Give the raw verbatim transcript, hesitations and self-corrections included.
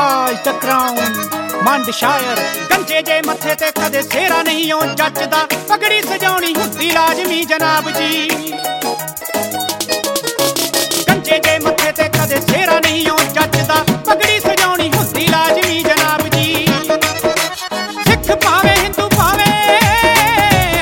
ਤਾਜ ਦ crown ਮੰਡ ਸ਼ਾਇਰ ਗੰਜੇ ਜੇ ਮੱਥੇ ਤੇ ਕਦੇ ਸੇਰਾ ਨਹੀਂ ਓ ਜੱਜਦਾ ਪਗੜੀ ਸਜਾਉਣੀ ਹੁੰਦੀ ਲਾਜ਼ਮੀ ਜਨਾਬ ਜੀ ਗੰਜੇ ਜੇ ਮੱਥੇ ਤੇ ਕਦੇ ਸੇਰਾ ਨਹੀਂ ਓ